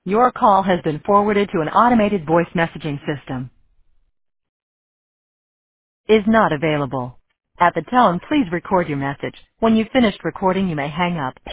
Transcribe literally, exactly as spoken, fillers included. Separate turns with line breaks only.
Your call has been forwarded to an automated voice messaging system. Is not available. At the tone, please record your message. When you've finished recording, you may hang up.